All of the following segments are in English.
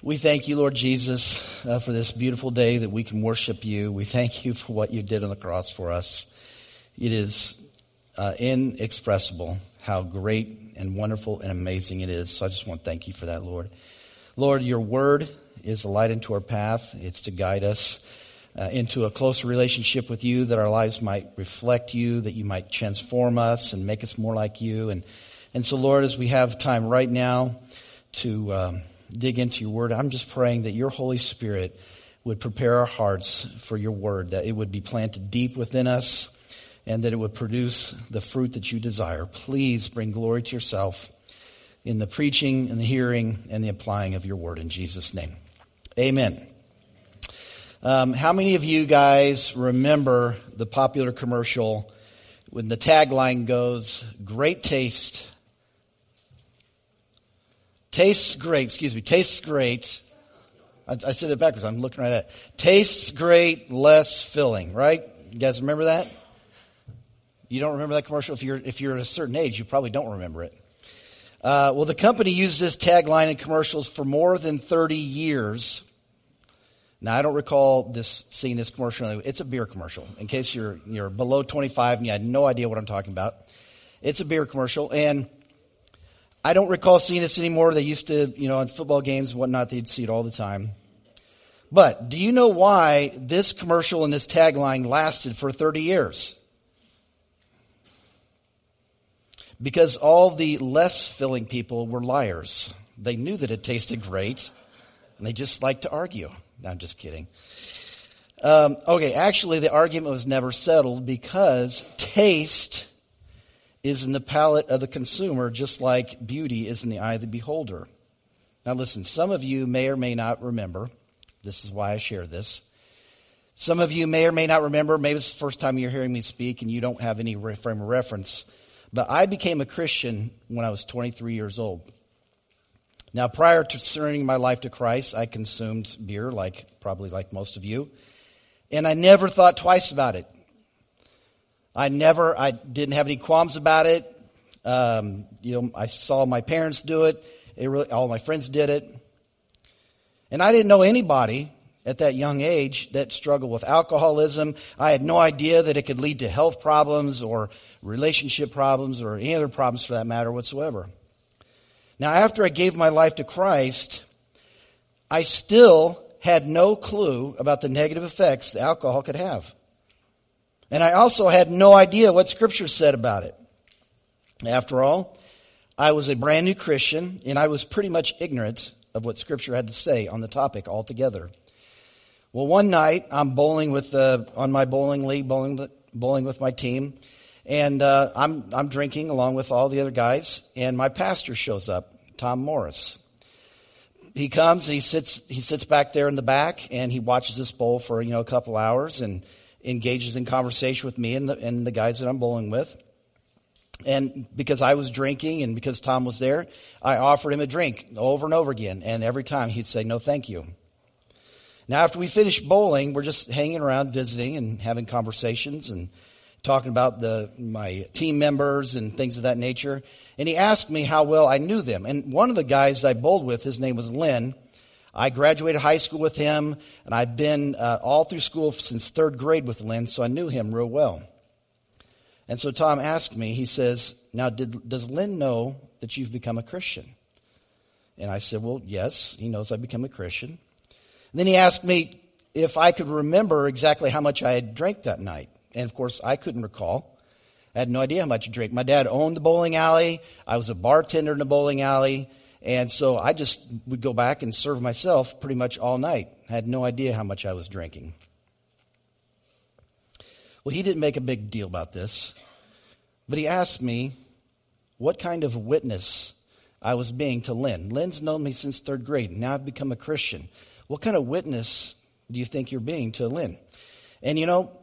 We thank you, Lord Jesus, for this beautiful day that we can worship you. We thank you for what you did on the cross for us. It is inexpressible how great and wonderful and amazing it is. So I just want to thank you for that, Lord. Lord, your word is a light into our path. It's to guide us into a closer relationship with you, that our lives might reflect you, that you might transform us and make us more like you. And so, Lord, as we have time right now to dig into your word, I'm just praying that your Holy Spirit would prepare our hearts for your word, that it would be planted deep within us, and that it would produce the fruit that you desire. Please bring glory to yourself in the preaching and the hearing and the applying of your word, in Jesus' name. Amen. How many of you guys remember the popular commercial when the tagline goes, "Great taste. Tastes great." I said it backwards. I'm looking right at it. Tastes great, less filling, right? You guys remember that? You don't remember that commercial? If you're at a certain age, you probably don't remember it. Well, the company used this tagline in commercials for more than 30 years. Now, I don't recall seeing this commercial. It's a beer commercial. In case you're below 25 and you had no idea what I'm talking about. It's a beer commercial, and I don't recall seeing this anymore. They used to, in football games and whatnot, they'd see it all the time. But do you know why this commercial and this tagline lasted for 30 years? Because all the less filling people were liars. They knew that it tasted great, and they just liked to argue. No, I'm just kidding. Actually, the argument was never settled, because taste is in the palate of the consumer, just like beauty is in the eye of the beholder. Now listen, some of you may or may not remember. This is why I share this. Some of you may or may not remember. Maybe it's the first time you're hearing me speak and you don't have any frame of reference. But I became a Christian when I was 23 years old. Now, prior to surrendering my life to Christ, I consumed beer, probably like most of you. And I never thought twice about it. I didn't have any qualms about it. I saw my parents do it. All my friends did it. And I didn't know anybody at that young age that struggled with alcoholism. I had no idea that it could lead to health problems or relationship problems or any other problems for that matter whatsoever. Now, after I gave my life to Christ, I still had no clue about the negative effects that alcohol could have. And I also had no idea what Scripture said about it. After all, I was a brand new Christian, and I was pretty much ignorant of what Scripture had to say on the topic altogether. Well, one night, I'm bowling on my bowling league, bowling with my team, and I'm drinking along with all the other guys, and my pastor shows up, Tom Morris. He comes, and he sits back there in the back, and he watches us bowl for a couple hours, and engages in conversation with me and the guys that I'm bowling with. And because I was drinking and because Tom was there, I offered him a drink over and over again. And every time he'd say, "No, thank you." Now, after we finished bowling, we're just hanging around, visiting and having conversations and talking about my team members and things of that nature. And he asked me how well I knew them. And one of the guys I bowled with, his name was Lynn. I graduated high school with him, and I've been all through school since third grade with Lynn, so I knew him real well. And so Tom asked me, he says, "Now, does Lynn know that you've become a Christian?" And I said, "Well, yes, he knows I've become a Christian." And then he asked me if I could remember exactly how much I had drank that night. And, of course, I couldn't recall. I had no idea how much I drank. My dad owned the bowling alley. I was a bartender in the bowling alley. And so I just would go back and serve myself pretty much all night. I had no idea how much I was drinking. Well, he didn't make a big deal about this, but he asked me what kind of witness I was being to Lynn. Lynn's known me since third grade, and now I've become a Christian. What kind of witness do you think you're being to Lynn? And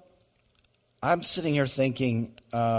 I'm sitting here thinking,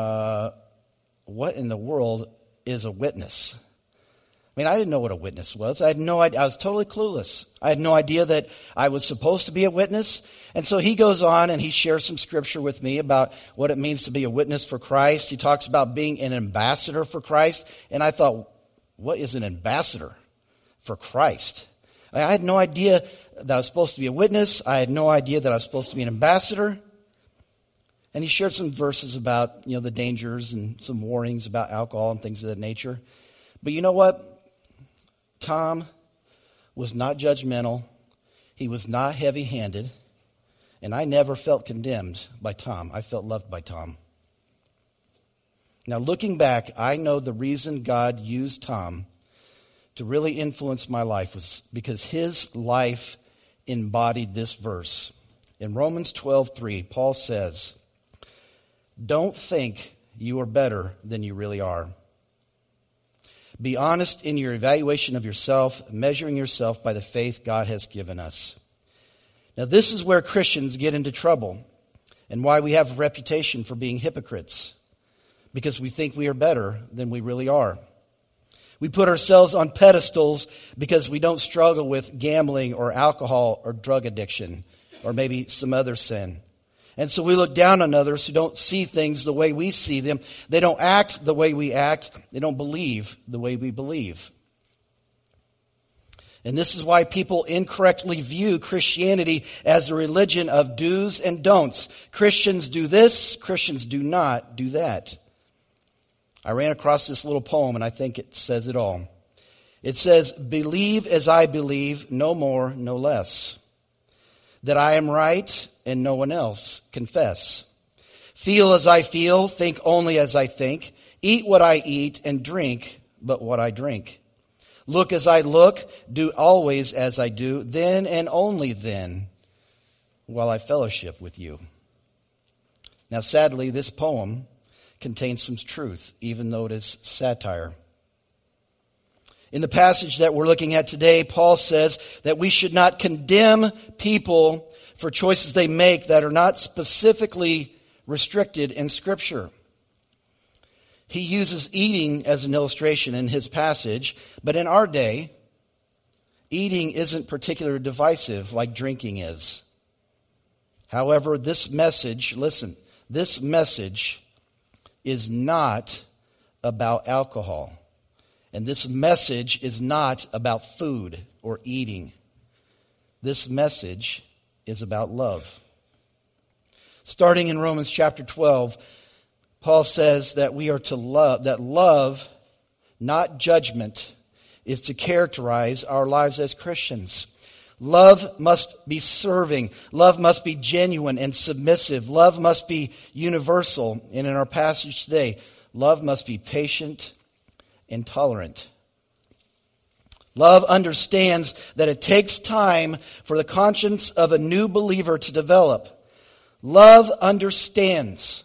what in the world is a witness? I mean, I didn't know what a witness was. I had no idea. I was totally clueless. I had no idea that I was supposed to be a witness. And so he goes on and he shares some scripture with me about what it means to be a witness for Christ. He talks about being an ambassador for Christ. And I thought, what is an ambassador for Christ? I had no idea that I was supposed to be a witness. I had no idea that I was supposed to be an ambassador. And he shared some verses about, the dangers and some warnings about alcohol and things of that nature. But you know what? Tom was not judgmental. He was not heavy-handed. And I never felt condemned by Tom. I felt loved by Tom. Now, looking back, I know the reason God used Tom to really influence my life was because his life embodied this verse. In Romans 12:3, Paul says, "Don't think you are better than you really are. Be honest in your evaluation of yourself, measuring yourself by the faith God has given us." Now, this is where Christians get into trouble and why we have a reputation for being hypocrites, because we think we are better than we really are. We put ourselves on pedestals because we don't struggle with gambling or alcohol or drug addiction or maybe some other sin. And so we look down on others who don't see things the way we see them. They don't act the way we act. They don't believe the way we believe. And this is why people incorrectly view Christianity as a religion of do's and don'ts. Christians do this, Christians do not do that. I ran across this little poem, and I think it says it all. It says, "Believe as I believe, no more, no less. That I am right and no one else, confess. Feel as I feel, think only as I think. Eat what I eat and drink but what I drink. Look as I look, do always as I do, then and only then will I fellowship with you." Now, sadly, this poem contains some truth, even though it is satire. In the passage that we're looking at today, Paul says that we should not condemn people for choices they make that are not specifically restricted in Scripture. He uses eating as an illustration in his passage, but in our day, eating isn't particularly divisive like drinking is. However, this message is not about alcohol. And this message is not about food or eating. This message is about love. Starting in Romans chapter 12, Paul says that we are to love, that love, not judgment, is to characterize our lives as Christians. Love must be serving. Love must be genuine and submissive. Love must be universal. And in our passage today, love must be patient and tolerant. Love understands that it takes time for the conscience of a new believer to develop. Love understands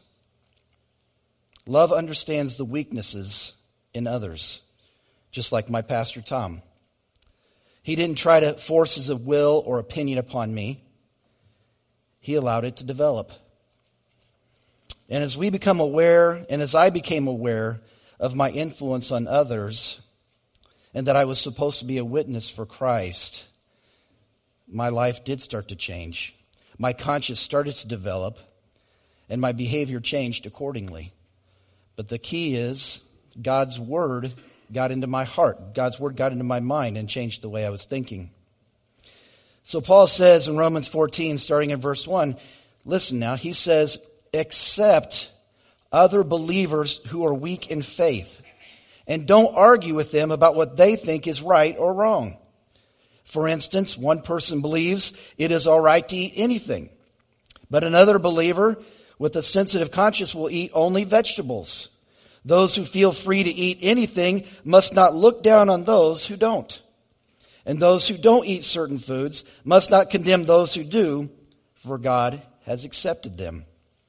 the weaknesses in others, just like my pastor Tom. He didn't try to force his will or opinion upon me. He allowed it to develop. And as we become aware, and as I became aware of my influence on others, and that I was supposed to be a witness for Christ, my life did start to change. My conscience started to develop, and my behavior changed accordingly. But the key is God's Word got into my heart. God's Word got into my mind and changed the way I was thinking. So Paul says in Romans 14, starting in verse 1, listen now, he says, "Accept other believers who are weak in faith, and don't argue with them about what they think is right or wrong. For instance, one person believes it is all right to eat anything, but another believer with a sensitive conscience will eat only vegetables. Those who feel free to eat anything must not look down on those who don't. And those who don't eat certain foods must not condemn those who do, for God has accepted them."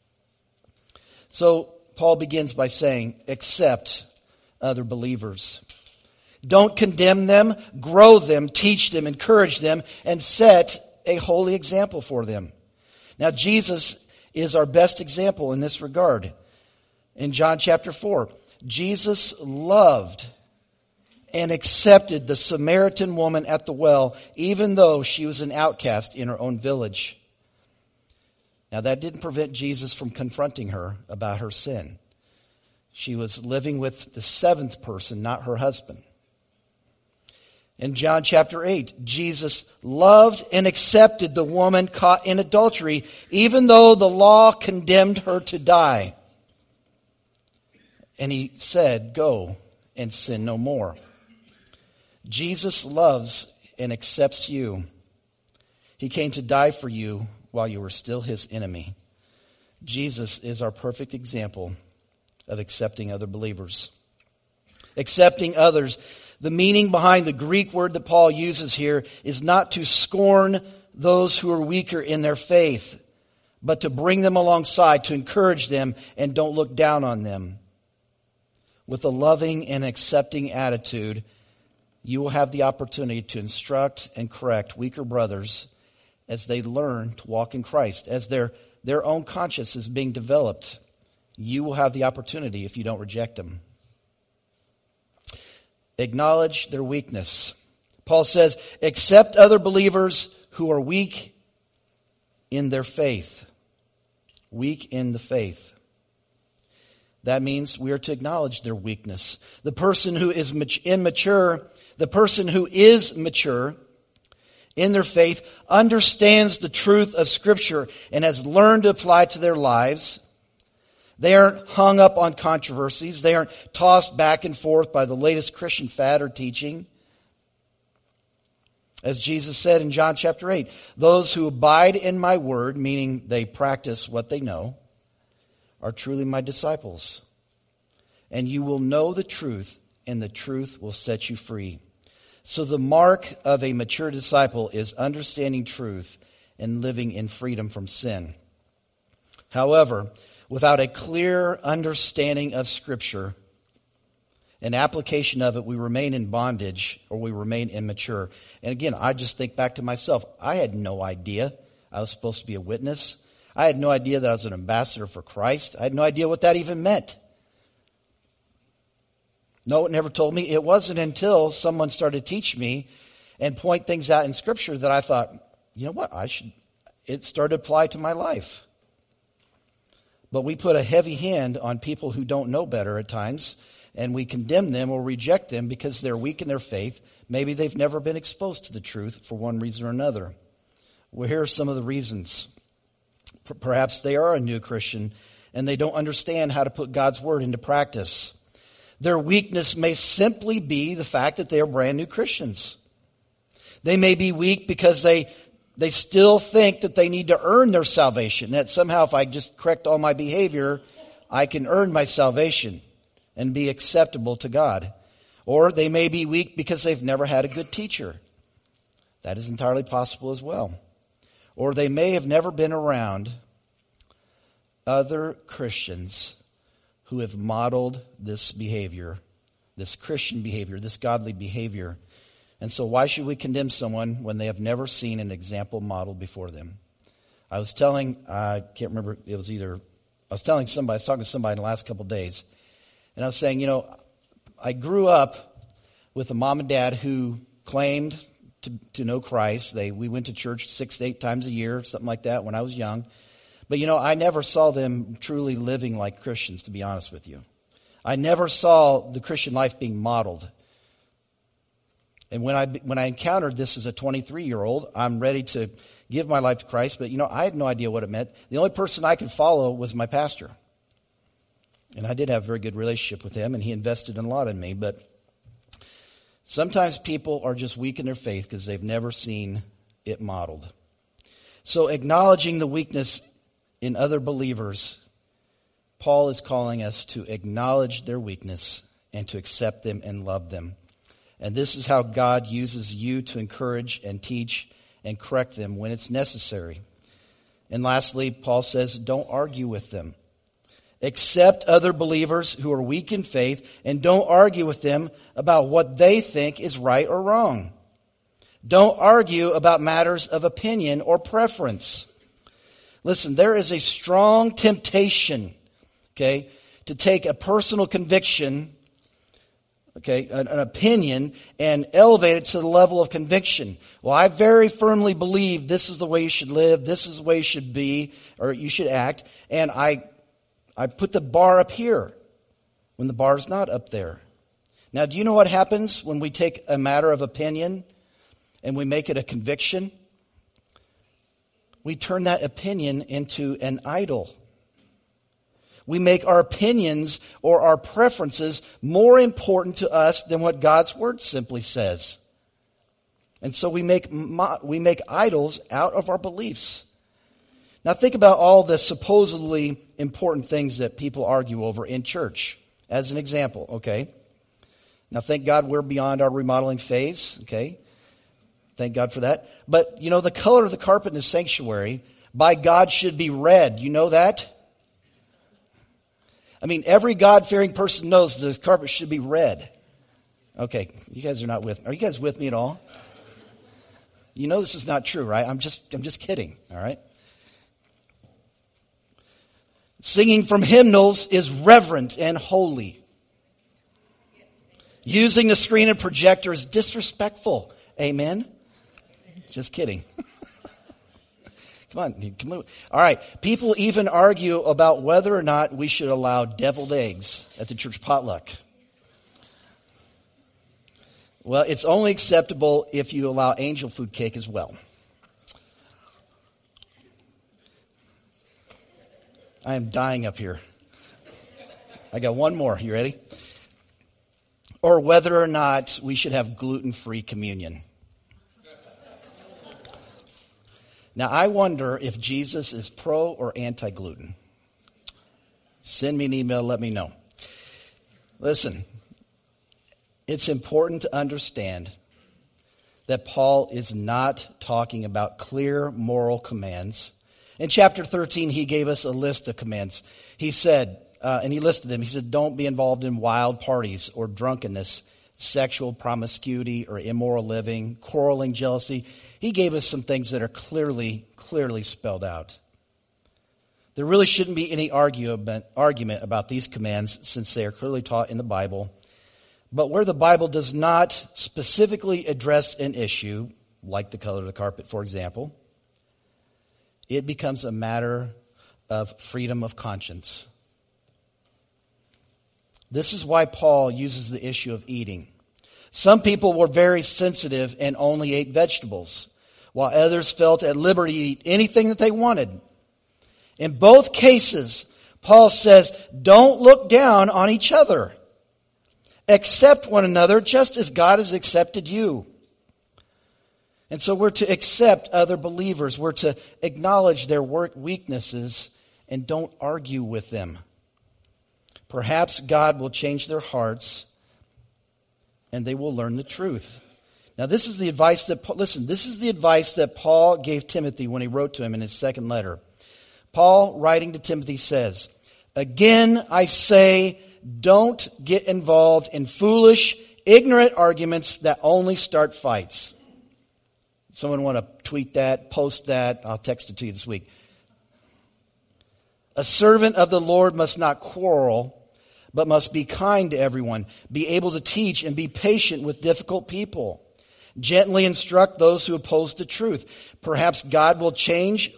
So Paul begins by saying, accept other believers. Don't condemn them, grow them, teach them, encourage them, and set a holy example for them. Now, Jesus is our best example in this regard. In John chapter 4, Jesus loved and accepted the Samaritan woman at the well, even though she was an outcast in her own village. Now, that didn't prevent Jesus from confronting her about her sin. She was living with the seventh person, not her husband. In John chapter 8, Jesus loved and accepted the woman caught in adultery, even though the law condemned her to die. And he said, "Go and sin no more." Jesus loves and accepts you. He came to die for you while you were still his enemy. Jesus is our perfect example of accepting other believers. Accepting others. The meaning behind the Greek word that Paul uses here is not to scorn those who are weaker in their faith, but to bring them alongside, to encourage them, and don't look down on them. With a loving and accepting attitude, you will have the opportunity to instruct and correct weaker brothers as they learn to walk in Christ. As their own conscience is being developed, you will have the opportunity if you don't reject them. Acknowledge their weakness. Paul says, accept other believers who are weak in their faith. Weak in the faith. That means we are to acknowledge their weakness. The person who is immature, the person who is mature in their faith understands the truth of Scripture and has learned to apply it to their lives. They aren't hung up on controversies. They aren't tossed back and forth by the latest Christian fad or teaching. As Jesus said in John chapter 8, those who abide in my word, meaning they practice what they know, are truly my disciples. And you will know the truth, and the truth will set you free. So the mark of a mature disciple is understanding truth and living in freedom from sin. However, without a clear understanding of Scripture and application of it, we remain in bondage or we remain immature. And again, I just think back to myself. I had no idea I was supposed to be a witness. I had no idea that I was an ambassador for Christ. I had no idea what that even meant. No one never told me. It wasn't until someone started to teach me and point things out in Scripture that I thought, you know what, it started to apply to my life. But we put a heavy hand on people who don't know better at times, and we condemn them or reject them because they're weak in their faith. Maybe they've never been exposed to the truth for one reason or another. Well, here are some of the reasons. Perhaps they are a new Christian and they don't understand how to put God's word into practice. Their weakness may simply be the fact that they are brand new Christians. They may be weak because they still think that they need to earn their salvation. That somehow if I just correct all my behavior, I can earn my salvation and be acceptable to God. Or they may be weak because they've never had a good teacher. That is entirely possible as well. Or they may have never been around other Christians who have modeled this behavior, this Christian behavior, this godly behavior. And so why should we condemn someone when they have never seen an example modeled before them? I was talking to somebody in the last couple of days, and I was saying, I grew up with a mom and dad who claimed to know Christ. We went to church 6 to 8 times a year, something like that, when I was young. But, I never saw them truly living like Christians, to be honest with you. I never saw the Christian life being modeled. And when I encountered this as a 23-year-old, I'm ready to give my life to Christ. But, I had no idea what it meant. The only person I could follow was my pastor. And I did have a very good relationship with him, and he invested a lot in me. But sometimes people are just weak in their faith because they've never seen it modeled. So acknowledging the weakness in other believers, Paul is calling us to acknowledge their weakness and to accept them and love them. And this is how God uses you to encourage and teach and correct them when it's necessary. And lastly, Paul says, don't argue with them. Accept other believers who are weak in faith and don't argue with them about what they think is right or wrong. Don't argue about matters of opinion or preference. Listen, there is a strong temptation, to take a personal conviction, an opinion, and elevate it to the level of conviction. Well, I very firmly believe this is the way you should live, this is the way you should be, or you should act, and I put the bar up here when the bar is not up there. Now, do you know what happens when we take a matter of opinion and we make it a conviction? We turn that opinion into an idol. We make our opinions or our preferences more important to us than what God's Word simply says. And so we make idols out of our beliefs. Now think about all the supposedly important things that people argue over in church. As an example, okay? Now thank God we're beyond our remodeling phase, okay? Thank God for that. But, you know, the color of the carpet in the sanctuary, by God, should be red. You know that? I mean, every God-fearing person knows the carpet should be red. Okay, you guys are not with me. Are you guys with me at all? You know this is not true, right? I'm just kidding, all right? Singing from hymnals is reverent and holy. Using the screen and projector is disrespectful. Amen? Just kidding. Come on. All right. People even argue about whether or not we should allow deviled eggs at the church potluck. Well, it's only acceptable if you allow angel food cake as well. I am dying up here. I got one more. You ready? Or whether or not we should have gluten-free communion. Now, I wonder if Jesus is pro or anti-gluten. Send me an email, let me know. Listen, it's important to understand that Paul is not talking about clear moral commands. In chapter 13, he gave us a list of commands. He said, and he listed them, he said, don't be involved in wild parties or drunkenness, sexual promiscuity or immoral living, quarreling, jealousy. He gave us some things that are clearly spelled out. There really shouldn't be any argument about these commands since they are clearly taught in the Bible. But where the Bible does not specifically address an issue, like the color of the carpet, for example, it becomes a matter of freedom of conscience. This is why Paul uses the issue of eating. Some people were very sensitive and only ate vegetables, while others felt at liberty to eat anything that they wanted. In both cases, Paul says, don't look down on each other. Accept one another just as God has accepted you. And so we're to accept other believers. We're to acknowledge their weaknesses and don't argue with them. Perhaps God will change their hearts and they will learn the truth. Now this is the advice that Paul gave Timothy when he wrote to him in his second letter. Paul, writing to Timothy, says, again I say, don't get involved in foolish, ignorant arguments that only start fights. Someone want to tweet that, post that? I'll text it to you this week. A servant of the Lord must not quarrel, but must be kind to everyone, be able to teach and be patient with difficult people. Gently instruct those who oppose the truth. Perhaps God will change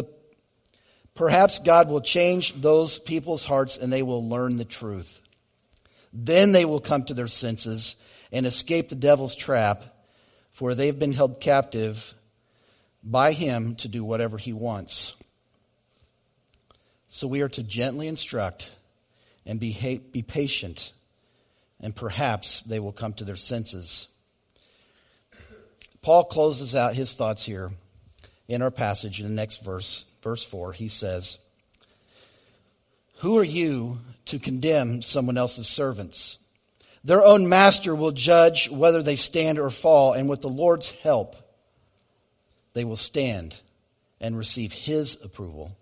those people's hearts and they will learn the truth. Then they will come to their senses and escape the devil's trap, for they've been held captive by him to do whatever he wants. So we are to gently instruct and be patient, and perhaps they will come to their senses. Paul closes out his thoughts here in our passage in the next verse, verse 4. He says, who are you to condemn someone else's servants? Their own master will judge whether they stand or fall, and with the Lord's help, they will stand and receive his approval.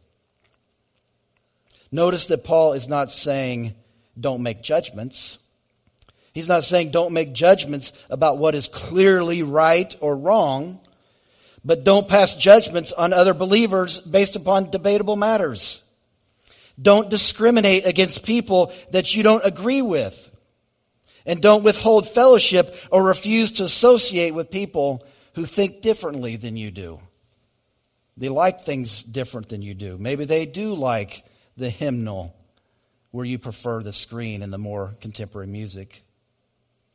Notice that Paul is not saying, don't make judgments. He's not saying don't make judgments about what is clearly right or wrong, but don't pass judgments on other believers based upon debatable matters. Don't discriminate against people that you don't agree with. And don't withhold fellowship or refuse to associate with people who think differently than you do. They like things different than you do. Maybe they do like the hymnal where you prefer the screen and the more contemporary music.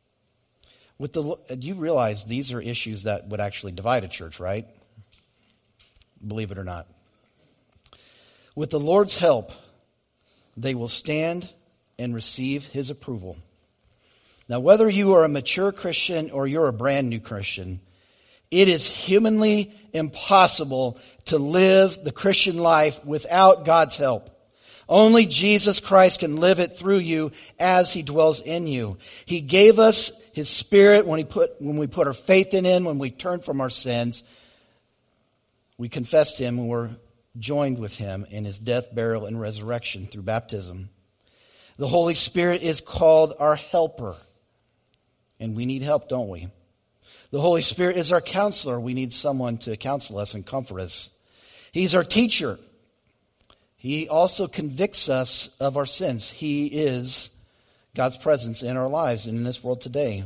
Do you realize these are issues that would actually divide a church, right? Believe it or not. With the Lord's help, they will stand and receive his approval. Now, whether you are a mature Christian or you're a brand new Christian, it is humanly impossible to live the Christian life without God's help. Only Jesus Christ can live it through you as he dwells in you. He gave us his Spirit when we put our faith in him, when we turn from our sins. We confessed him and we're joined with him in his death, burial, and resurrection through baptism. The Holy Spirit is called our helper. And we need help, don't we? The Holy Spirit is our counselor. We need someone to counsel us and comfort us. He's our teacher. He also convicts us of our sins. He is God's presence in our lives and in this world today.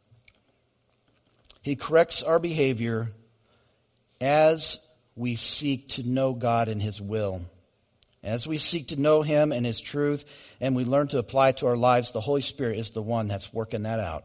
He corrects our behavior as we seek to know God and his will. As we seek to know him and his truth, and we learn to apply it to our lives, the Holy Spirit is the one that's working that out.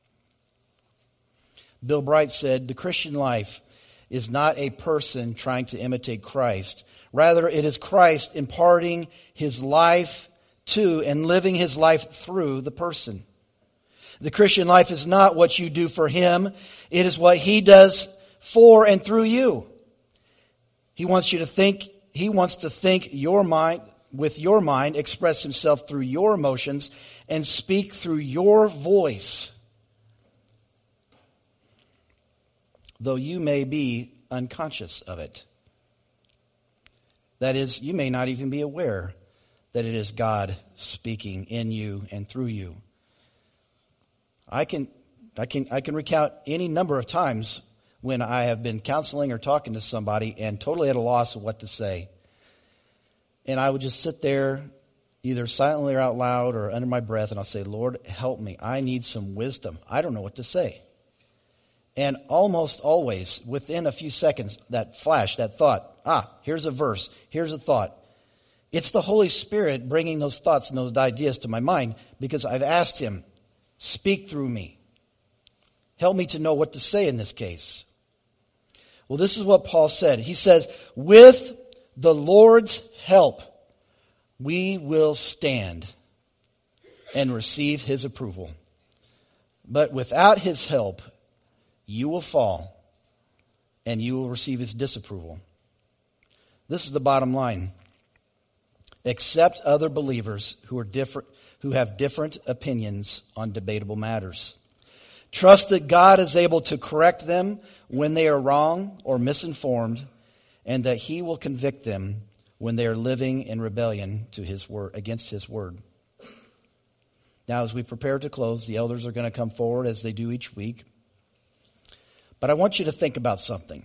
Bill Bright said, the Christian life is not a person trying to imitate Christ. Rather, it is Christ imparting his life to and living his life through the person. The Christian life is not what you do for him. It is what he does for and through you. He wants to think your mind, with your mind, express himself through your emotions, and speak through your voice. Though you may be unconscious of it. That is, you may not even be aware that it is God speaking in you and through you. I can recount any number of times when I have been counseling or talking to somebody and totally at a loss of what to say. And I would just sit there, either silently or out loud or under my breath, and I'll say, Lord, help me. I need some wisdom. I don't know what to say. And almost always, within a few seconds, that flash, that thought, here's a verse, here's a thought. It's the Holy Spirit bringing those thoughts and those ideas to my mind because I've asked him, speak through me. Help me to know what to say in this case. Well, this is what Paul said. He says, with the Lord's help, we will stand and receive his approval. But without his help, you will fall and you will receive his disapproval. This is the bottom line. Accept other believers who have different opinions on debatable matters. Trust that God is able to correct them when they are wrong or misinformed, and that he will convict them when they are living in rebellion to his word, against his word. Now, as we prepare to close, the elders are going to come forward as they do each week. But I want you to think about something.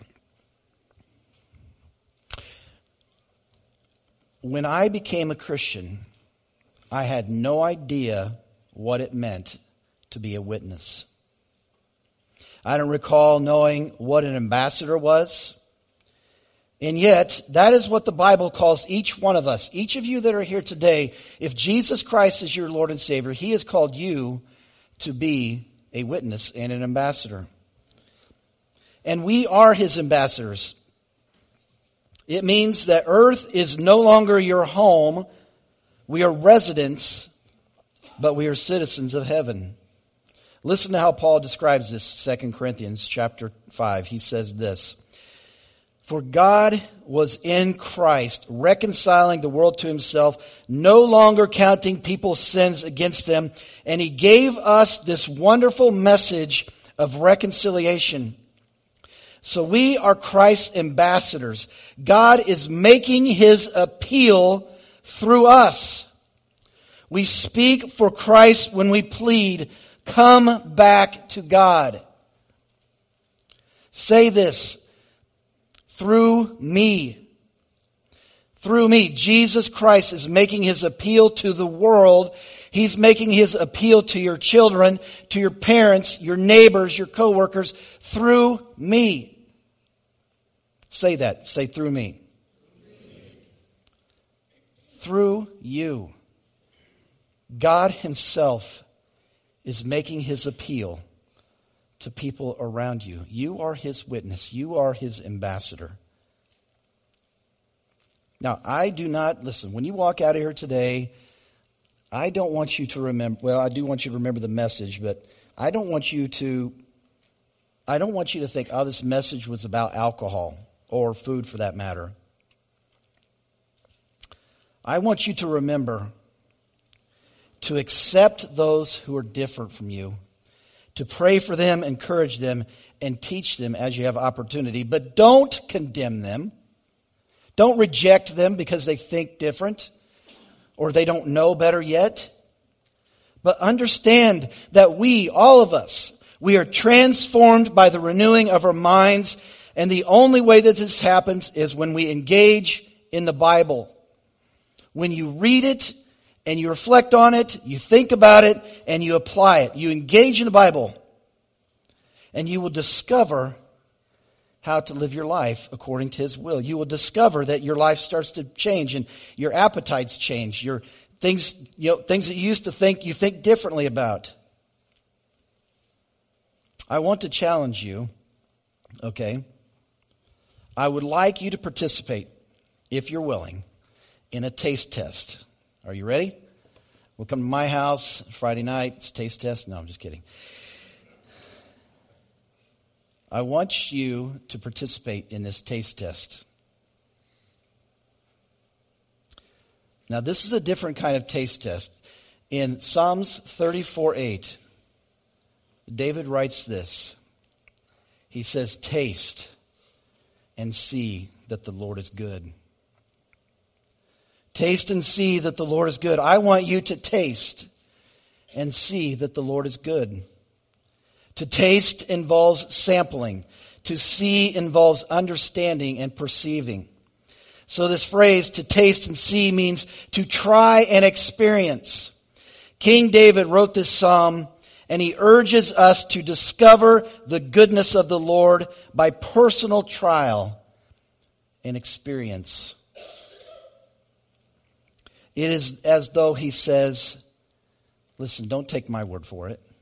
When I became a Christian, I had no idea what it meant to be a witness. I don't recall knowing what an ambassador was. And yet, that is what the Bible calls each one of us. Each of you that are here today, if Jesus Christ is your Lord and Savior, he has called you to be a witness and an ambassador. And we are his ambassadors. It means that earth is no longer your home. We are residents, but we are citizens of heaven. Listen to how Paul describes this, 2 Corinthians chapter 5. He says this, for God was in Christ, reconciling the world to himself, no longer counting people's sins against them, and he gave us this wonderful message of reconciliation. So we are Christ's ambassadors. God is making his appeal through us. We speak for Christ when we plead, come back to God. Say this, through me. Through me, Jesus Christ is making his appeal to the world. He's making his appeal to your children, to your parents, your neighbors, your coworkers, through me. Say that. Say through me. Through you. God himself is making his appeal to people around you. You are his witness. You are his ambassador. Now, listen, when you walk out of here today, I don't want you to remember, well, I do want you to remember the message, but I don't want you to think, oh, this message was about alcohol or food for that matter. I want you to remember to accept those who are different from you, to pray for them, encourage them, and teach them as you have opportunity. But don't condemn them. Don't reject them because they think different or they don't know better yet. But understand that all of us, we are transformed by the renewing of our minds. And the only way that this happens is when we engage in the Bible. When you read it and you reflect on it, you think about it, and you apply it. You engage in the Bible, and you will discover how to live your life according to his will. You will discover that your life starts to change and your appetites change. Your things that you used to think, you think differently about. I want to challenge you, okay? I would like you to participate, if you're willing, in a taste test. Are you ready? We'll come to my house Friday night. It's a taste test. No, I'm just kidding. I want you to participate in this taste test. Now, this is a different kind of taste test. In Psalms 34:8, David writes this. He says, "Taste and see that the Lord is good." Taste and see that the Lord is good. I want you to taste and see that the Lord is good. To taste involves sampling. To see involves understanding and perceiving. So this phrase, to taste and see, means to try and experience. King David wrote this psalm, and he urges us to discover the goodness of the Lord by personal trial and experience. It is as though he says, listen, don't take my word for it.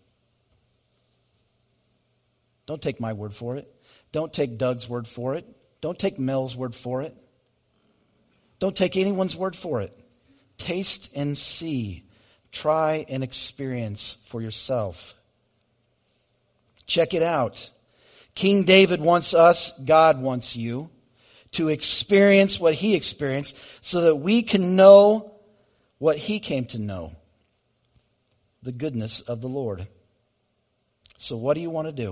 Don't take my word for it. Don't take Doug's word for it. Don't take Mel's word for it. Don't take anyone's word for it. Taste and see. Try and experience for yourself. Check it out. King David wants us, God wants you, to experience what he experienced so that we can know what he came to know. The goodness of the Lord. So what do you want to do?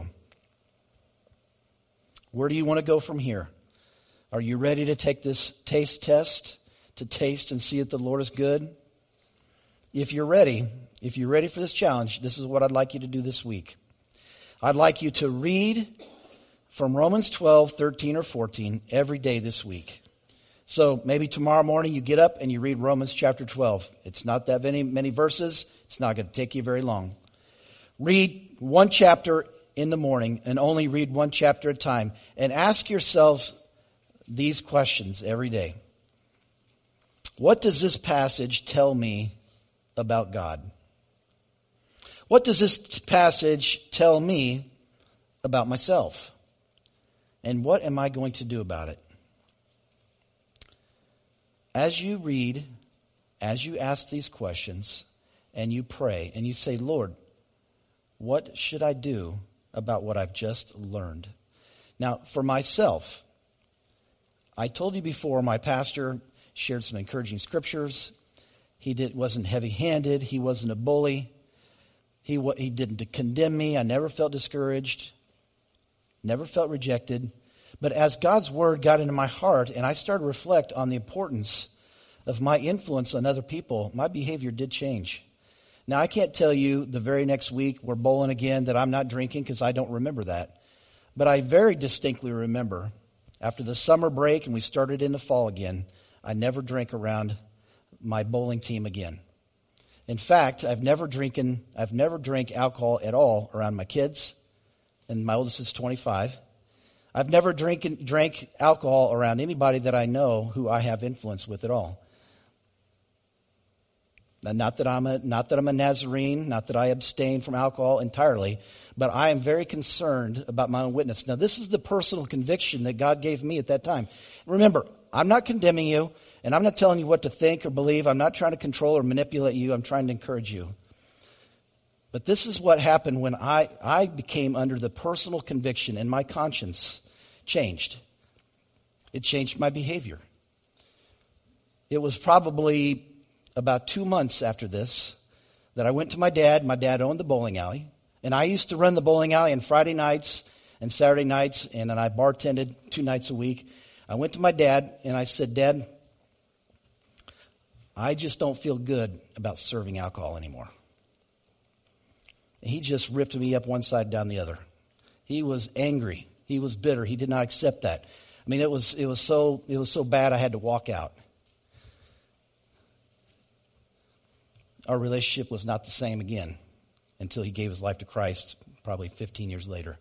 Where do you want to go from here? Are you ready to take this taste test, to taste and see that the Lord is good? If you're ready for this challenge, this is what I'd like you to do this week. I'd like you to read from Romans 12, 13, or 14 every day this week. So maybe tomorrow morning you get up and you read Romans chapter 12. It's not that many verses. It's not going to take you very long. Read one chapter in the morning and only read one chapter at a time. And ask yourselves these questions every day. What does this passage tell me about God? What does this passage tell me about myself? And what am I going to do about it? As you read, as you ask these questions, and you pray, and you say, Lord, what should I do about what I've just learned? Now, for myself, I told you before, my pastor shared some encouraging scriptures. He wasn't heavy-handed. He wasn't a bully. He didn't condemn me. I never felt discouraged, never felt rejected. But as God's word got into my heart and I started to reflect on the importance of my influence on other people, my behavior did change. Now, I can't tell you the very next week we're bowling again that I'm not drinking because I don't remember that. But I very distinctly remember after the summer break and we started in the fall again, I never drank around my bowling team again. In fact, I've never drank alcohol at all around my kids, and my oldest is 25. I've never drank alcohol around anybody that I know who I have influence with at all. Not that I'm a Nazarene, not that I abstain from alcohol entirely, but I am very concerned about my own witness. Now, this is the personal conviction that God gave me at that time. Remember, I'm not condemning you, and I'm not telling you what to think or believe. I'm not trying to control or manipulate you. I'm trying to encourage you. But this is what happened when I became under the personal conviction, and my conscience changed. It changed my behavior. It was probably about 2 months after this that I went to my dad. My dad owned the bowling alley. And I used to run the bowling alley on Friday nights and Saturday nights. And then I bartended 2 nights a week. I went to my dad and I said, Dad, I just don't feel good about serving alcohol anymore. And he just ripped me up one side down the other. He was angry. He was bitter. He did not accept that. I mean, it was so bad I had to walk out. Our relationship was not the same again until he gave his life to Christ probably 15 years later.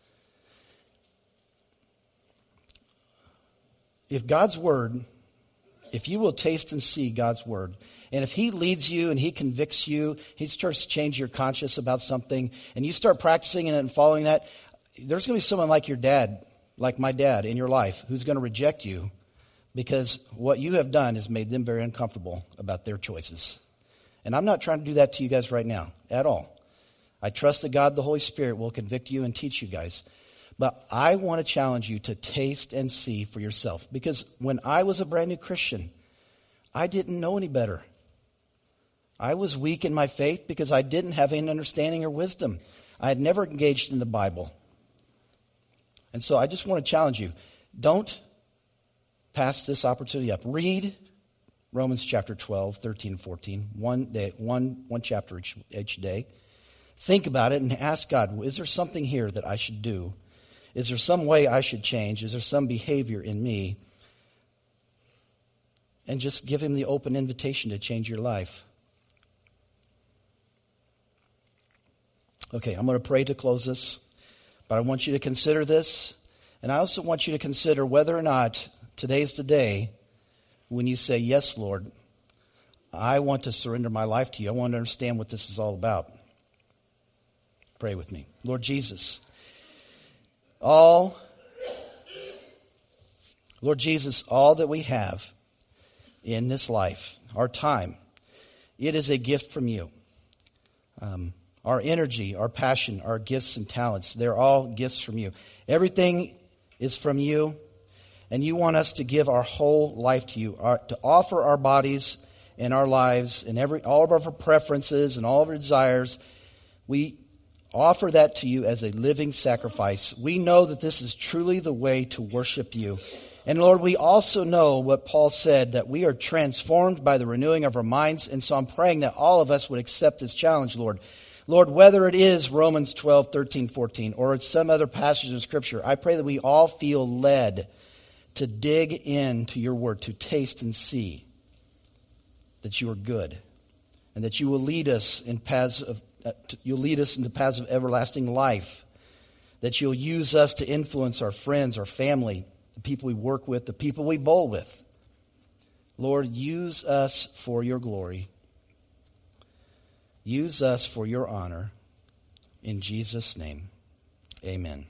If God's word, if you will taste and see God's word, and if he leads you and he convicts you, he starts to change your conscience about something, and you start practicing it and following that, there's going to be someone like your dad, like my dad in your life, who's going to reject you because what you have done has made them very uncomfortable about their choices. And I'm not trying to do that to you guys right now at all. I trust that God, the Holy Spirit, will convict you and teach you guys. But I want to challenge you to taste and see for yourself. Because when I was a brand new Christian, I didn't know any better. I was weak in my faith because I didn't have any understanding or wisdom. I had never engaged in the Bible. And so I just want to challenge you. Don't pass this opportunity up. Read Romans chapter 12, 13, 14, one chapter each day. Think about it and ask God, is there something here that I should do? Is there some way I should change? Is there some behavior in me? And just give him the open invitation to change your life. Okay, I'm going to pray to close this, but I want you to consider this, and I also want you to consider whether or not today's the day when you say, yes, Lord, I want to surrender my life to you. I want to understand what this is all about. Pray with me. Lord Jesus, all that we have in this life, our time, it is a gift from you. Our energy, our passion, our gifts and talents, they're all gifts from you. Everything is from you. And you want us to give our whole life to you, to offer our bodies and our lives and all of our preferences and all of our desires. We offer that to you as a living sacrifice. We know that this is truly the way to worship you. And Lord, we also know what Paul said, that we are transformed by the renewing of our minds. And so I'm praying that all of us would accept this challenge, Lord. Lord, whether it is Romans 12, 13, 14, or it's some other passage of Scripture, I pray that we all feel led to dig into your word, to taste and see that you are good, and that you will lead us in paths of you'll lead us into paths of everlasting life, that you'll use us to influence our friends, our family, the people we work with, the people we bowl with. Lord, use us for your glory. Use us for your honor. In Jesus' name, amen.